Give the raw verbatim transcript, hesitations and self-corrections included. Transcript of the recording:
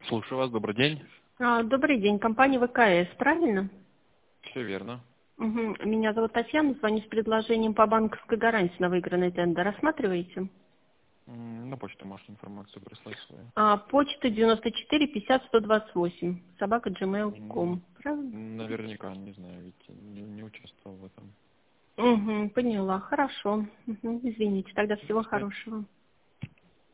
Слушаю вас, добрый день. А, Добрый день, компания вэ ка эс, правильно? Все верно. Мгм. Меня зовут Татьяна, звоню с предложением по банковской гарантии на выигранный тендер. Рассматриваете? М, На почту можете информацию прислать свою. А, почта девяносто четыре пятьдесят сто двадцать восемь, собака джимейл точка М, ком. Правильно? Наверняка, не знаю, ведь не, не участвовал в этом. Угу, поняла, хорошо. Мгм, извините, тогда всего До свидания. хорошего.